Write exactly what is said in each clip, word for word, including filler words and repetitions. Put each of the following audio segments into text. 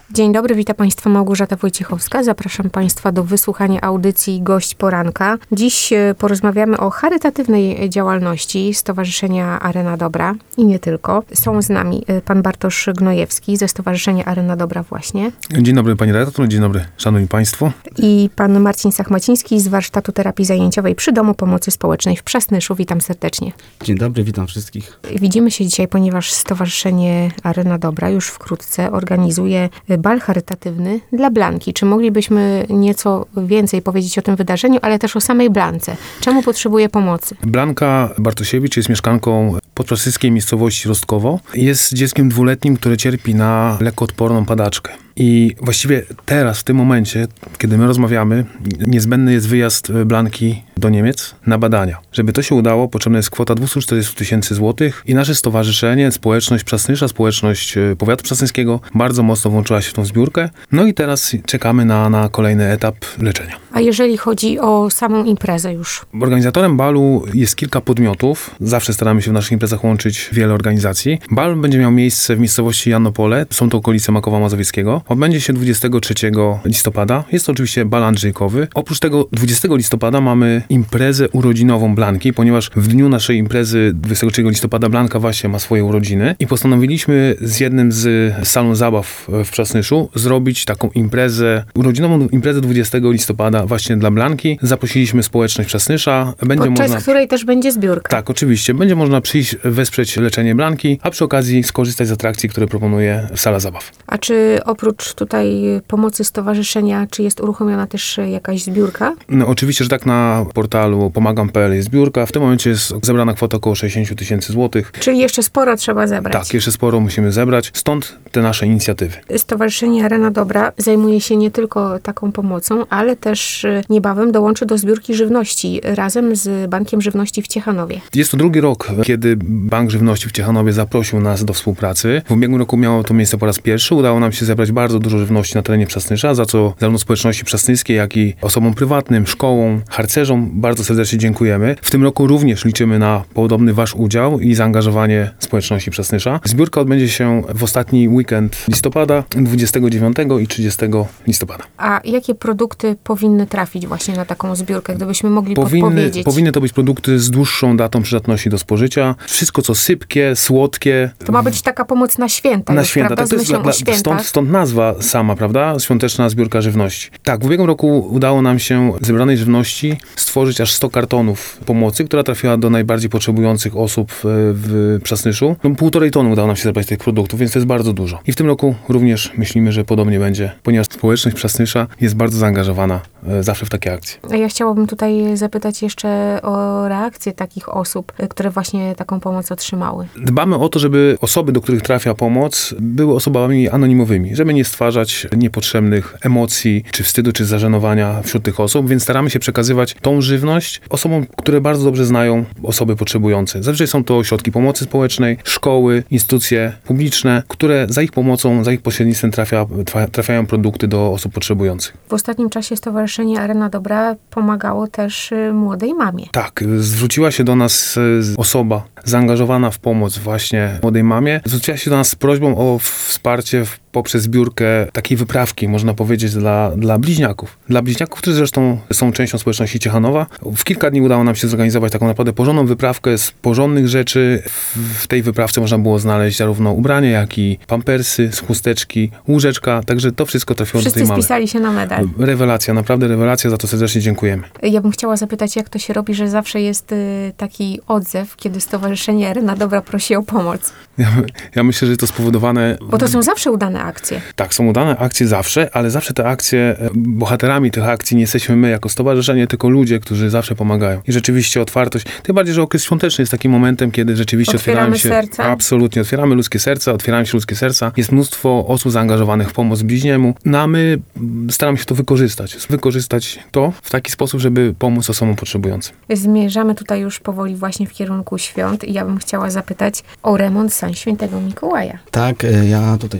Dzień dobry, witam Państwa Małgorzata Wojciechowska. Zapraszam Państwa do wysłuchania audycji Gość Poranka. Dziś porozmawiamy o charytatywnej działalności Stowarzyszenia Arena Dobra i nie tylko. Są z nami pan Bartosz Gnojewski ze Stowarzyszenia Arena Dobra właśnie. Dzień dobry Pani redaktor, dzień dobry Szanowni Państwo. I pan Marcin Sachmaciński z Warsztatu Terapii Zajęciowej przy Domu Pomocy Społecznej w Przasnyszu. Witam serdecznie. Dzień dobry, witam wszystkich. Widzimy się dzisiaj, ponieważ Stowarzyszenie Arena Dobra już wkrótce organizuje bal charytatywny dla Blanki. Czy moglibyśmy nieco więcej powiedzieć o tym wydarzeniu, ale też o samej Blance? Czemu potrzebuje pomocy? Blanka Bartosiewicz jest mieszkanką podprasyskiej miejscowości Rostkowo. Jest dzieckiem dwuletnim, które cierpi na lekkoodporną padaczkę. I właściwie teraz, w tym momencie, kiedy my rozmawiamy, niezbędny jest wyjazd Blanki do Niemiec na badania. Żeby to się udało, potrzebna jest kwota dwieście czterdzieści tysięcy złotych i nasze stowarzyszenie, społeczność Przasnysza, społeczność powiatu przasnyskiego bardzo mocno włączyła się w tą zbiórkę. No i teraz czekamy na, na kolejny etap leczenia. A jeżeli chodzi o samą imprezę już? Organizatorem balu jest kilka podmiotów. Zawsze staramy się w naszych imprezach łączyć wiele organizacji. Bal będzie miał miejsce w miejscowości Janopole. Są to okolice Makowa Mazowieckiego. Odbędzie się dwudziestego trzeciego listopada. Jest to oczywiście bal andrzejkowy. Oprócz tego dwudziestego listopada mamy imprezę urodzinową Blanki, ponieważ w dniu naszej imprezy dwudziestego trzeciego listopada Blanka właśnie ma swoje urodziny i postanowiliśmy z jednym z salon zabaw w Przasnyszu zrobić taką imprezę, urodzinową imprezę dwudziestego listopada właśnie dla Blanki. Zaprosiliśmy społeczność Przasnysza. Będzie Podczas można... której też będzie zbiórka. Tak, oczywiście. Będzie można przyjść, wesprzeć leczenie Blanki, a przy okazji skorzystać z atrakcji, które proponuje sala zabaw. A czy oprócz tutaj pomocy stowarzyszenia, czy jest uruchomiona też jakaś zbiórka? No oczywiście, że tak, na portalu pomagam kropka p l jest zbiórka. W tym momencie jest zebrana kwota około sześćdziesiąt tysięcy złotych. Czyli jeszcze sporo trzeba zebrać. Tak, jeszcze sporo musimy zebrać. Stąd te nasze inicjatywy. Stowarzyszenie Arena Dobra zajmuje się nie tylko taką pomocą, ale też niebawem dołączy do zbiórki żywności razem z Bankiem Żywności w Ciechanowie. Jest to drugi rok, kiedy Bank Żywności w Ciechanowie zaprosił nas do współpracy. W ubiegłym roku miało to miejsce po raz pierwszy. Udało nam się zebrać bardzo dużo żywności na terenie Przasnysza, za co zarówno społeczności przasnyskiej, jak i osobom prywatnym, szkołom, harcerzom bardzo serdecznie dziękujemy. W tym roku również liczymy na podobny wasz udział i zaangażowanie społeczności Przasnysza. Zbiórka odbędzie się w ostatni weekend listopada, dwudziestego dziewiątego i trzydziestego listopada. A jakie produkty powinny trafić właśnie na taką zbiórkę, gdybyśmy mogli powinny, podpowiedzieć? Powinny to być produkty z dłuższą datą przydatności do spożycia. Wszystko, co sypkie, słodkie. To ma być taka pomoc na święta. Na już, święta. Prawda? Tak, to jest Z myślą dla, o świętach. stąd, stąd nazwa sama, prawda? Świąteczna zbiórka żywności. Tak, w ubiegłym roku udało nam się z zebranej żywności stworzyć aż sto kartonów pomocy, która trafiła do najbardziej potrzebujących osób w, w Przasnyszu. No, półtorej tony udało nam się zebrać tych produktów, więc to jest bardzo dużo. I w tym roku również myślimy, że podobnie będzie, ponieważ społeczność Przasnysza jest bardzo zaangażowana e, zawsze w takie akcje. A ja chciałabym tutaj zapytać jeszcze o reakcję takich osób, które właśnie taką pomoc otrzymały. Dbamy o to, żeby osoby, do których trafia pomoc, były osobami anonimowymi, żeby nie stwarzać niepotrzebnych emocji, czy wstydu, czy zażenowania wśród tych osób, więc staramy się przekazywać tą żywność osobom, które bardzo dobrze znają osoby potrzebujące. Zazwyczaj są to ośrodki pomocy społecznej, szkoły, instytucje publiczne, które za ich pomocą, za ich pośrednictwem trafia, trafiają produkty do osób potrzebujących. W ostatnim czasie Stowarzyszenie Arena Dobra pomagało też młodej mamie. Tak, zwróciła się do nas osoba zaangażowana w pomoc właśnie młodej mamie. Zwróciła się do nas z prośbą o wsparcie w poprzez zbiórkę takiej wyprawki, można powiedzieć, dla, dla bliźniaków. Dla bliźniaków, którzy zresztą są częścią społeczności Ciechanowa. W kilka dni udało nam się zorganizować taką naprawdę porządną wyprawkę z porządnych rzeczy. W tej wyprawce można było znaleźć zarówno ubranie, jak i pampersy, chusteczki, łóżeczka, także to wszystko trafiło Wszyscy do tej mamy. Wszyscy spisali się na medal. Rewelacja, naprawdę rewelacja, za to serdecznie dziękujemy. Ja bym chciała zapytać, jak to się robi, że zawsze jest y, taki odzew, kiedy Stowarzyszenie Arena Dobra prosi o pomoc. Ja, ja myślę, że to spowodowane... Bo to są zawsze udane akcje. Tak, są udane akcje zawsze, ale zawsze te akcje, bohaterami tych akcji nie jesteśmy my jako stowarzyszenie, tylko ludzie, którzy zawsze pomagają. I rzeczywiście otwartość, tym bardziej, że okres świąteczny jest takim momentem, kiedy rzeczywiście otwieramy otwierają się... serca. Absolutnie, otwieramy ludzkie serca, otwierają się ludzkie serca. Jest mnóstwo osób zaangażowanych w pomoc bliźniemu. No a my staramy się to wykorzystać. Wykorzystać to w taki sposób, żeby pomóc osobom potrzebującym. Zmierzamy tutaj już powoli właśnie w kierunku świąt i ja bym chciała zapytać o remont sań Świętego Mikołaja. Tak, ja tutaj się mogę wypowiedzieć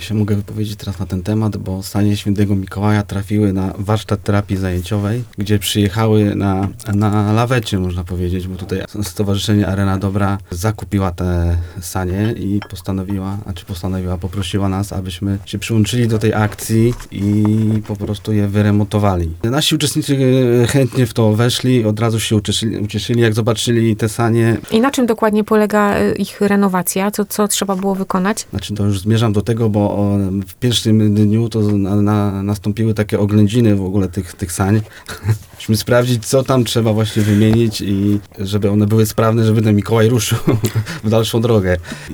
powiedzieć teraz na ten temat, bo sanie Świętego Mikołaja trafiły na warsztat terapii zajęciowej, gdzie przyjechały na, na lawecie, można powiedzieć, bo tutaj Stowarzyszenie Arena Dobra zakupiła te sanie i postanowiła, a czy postanowiła, poprosiła nas, abyśmy się przyłączyli do tej akcji i po prostu je wyremontowali. Nasi uczestnicy chętnie w to weszli, od razu się ucieszyli, ucieszyli jak zobaczyli te sanie. I na czym dokładnie polega y, ich renowacja? Co, co trzeba było wykonać? Znaczy to już zmierzam do tego, bo o, w pierwszym dniu to na, na, nastąpiły takie oględziny w ogóle tych, tych sań. Musimy sprawdzić, co tam trzeba właśnie wymienić i żeby one były sprawne, żeby ten Mikołaj ruszył w dalszą drogę.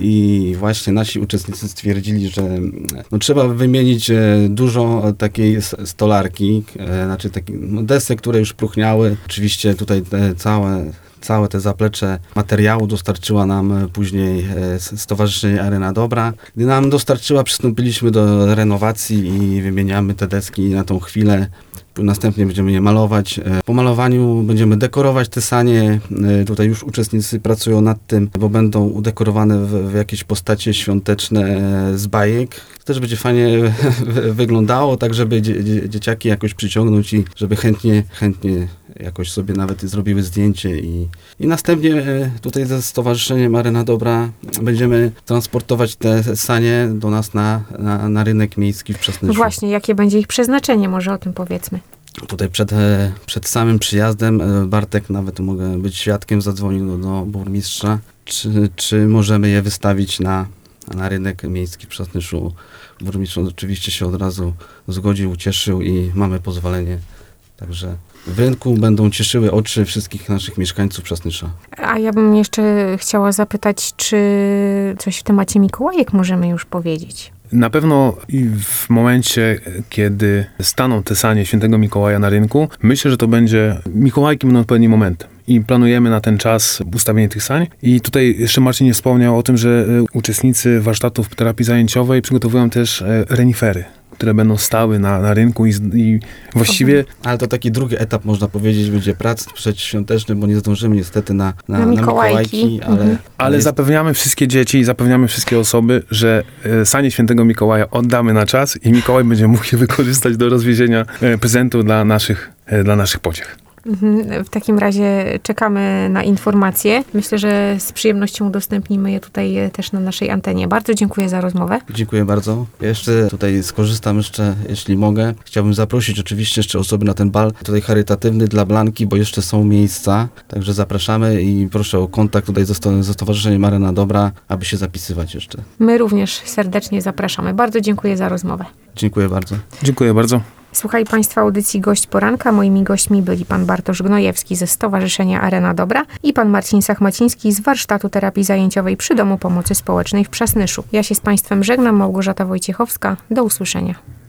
I właśnie nasi uczestnicy stwierdzili, że no, trzeba wymienić e, dużo takiej s- stolarki, e, znaczy takich no, desek, które już próchniały. Oczywiście tutaj te całe Całe te zaplecze materiału dostarczyła nam później e, Stowarzyszenie Arena Dobra. Gdy nam dostarczyła, przystąpiliśmy do renowacji i wymieniamy te deski na tą chwilę. Następnie będziemy je malować. Po malowaniu będziemy dekorować te sanie. Tutaj już uczestnicy pracują nad tym, bo będą udekorowane w, w jakieś postacie świąteczne z bajek. To też będzie fajnie wyglądało, tak żeby dzie, dzie, dzieciaki jakoś przyciągnąć i żeby chętnie, chętnie jakoś sobie nawet zrobiły zdjęcie. I, i następnie tutaj ze Stowarzyszeniem Arena Dobra będziemy transportować te sanie do nas na, na, na rynek miejski w Przasnyszu. Właśnie, jakie będzie ich przeznaczenie? Może o tym powiedzmy. Tutaj przed, przed samym przyjazdem Bartek, nawet mogę być świadkiem, zadzwonił do, do burmistrza, czy, czy możemy je wystawić na, na rynek miejski w Przasnyszu. Burmistrz oczywiście się od razu zgodził, ucieszył i mamy pozwolenie. Także w rynku będą cieszyły oczy wszystkich naszych mieszkańców Przasnysza. A ja bym jeszcze chciała zapytać, czy coś w temacie Mikołajek możemy już powiedzieć? Na pewno i w momencie, kiedy staną te sanie Świętego Mikołaja na rynku, myślę, że to będzie, Mikołajki będą odpowiednim momentem. I planujemy na ten czas ustawienie tych sań. I tutaj jeszcze Marcin nie wspomniał o tym, że uczestnicy warsztatów terapii zajęciowej przygotowują też renifery, które będą stały na, na rynku i, i właściwie... Ale to taki drugi etap, można powiedzieć, będzie prac przedświąteczny, bo nie zdążymy niestety na, na, Na na Mikołajki. Mikołajki, ale... Mhm. Ale jest- zapewniamy wszystkie dzieci i zapewniamy wszystkie osoby, że e, sanie Świętego Mikołaja oddamy na czas i Mikołaj będzie mógł je wykorzystać do rozwiezienia e, prezentu dla naszych, e, dla naszych pociech. Mhm. W takim razie czekamy na informacje. Myślę, że z przyjemnością udostępnimy je tutaj też na naszej antenie. Bardzo dziękuję za rozmowę. Dziękuję bardzo. Ja jeszcze tutaj skorzystam jeszcze, jeśli mogę. Chciałbym zaprosić oczywiście jeszcze osoby na ten bal tutaj charytatywny dla Blanki, bo jeszcze są miejsca. Także zapraszamy i proszę o kontakt tutaj ze, sto- ze Stowarzyszeniem Arena Dobra, aby się zapisywać jeszcze. My również serdecznie zapraszamy. Bardzo dziękuję za rozmowę. Dziękuję bardzo. Dziękuję bardzo. Słuchali Państwo audycji Gość Poranka. Moimi gośćmi byli pan Bartosz Gnojewski ze Stowarzyszenia Arena Dobra i pan Marcin Sachmaciński z Warsztatu Terapii Zajęciowej przy Domu Pomocy Społecznej w Przasnyszu. Ja się z Państwem żegnam, Małgorzata Wojciechowska. Do usłyszenia.